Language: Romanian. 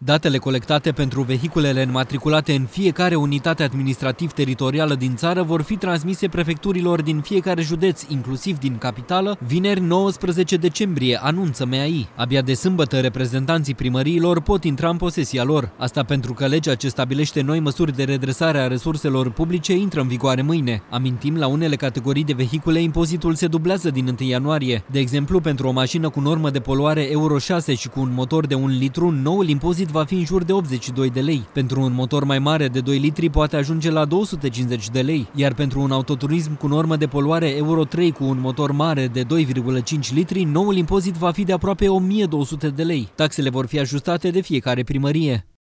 Datele colectate pentru vehiculele înmatriculate în fiecare unitate administrativ-teritorială din țară vor fi transmise prefecturilor din fiecare județ, inclusiv din capitală, vineri 19 decembrie, anunță MAI. Abia de sâmbătă, reprezentanții primăriilor pot intra în posesia lor. Asta pentru că legea ce stabilește noi măsuri de redresare a resurselor publice intră în vigoare mâine. Amintim, la unele categorii de vehicule, impozitul se dublează din 1 ianuarie. De exemplu, pentru o mașină cu normă de poluare Euro 6 și cu un motor de 1 litru, noul impozit va fi în jur de 82 de lei. Pentru un motor mai mare de 2 litri poate ajunge la 250 de lei, iar pentru un autoturism cu normă de poluare Euro 3 cu un motor mare de 2,5 litri, noul impozit va fi de aproape 1200 de lei. Taxele vor fi ajustate de fiecare primărie.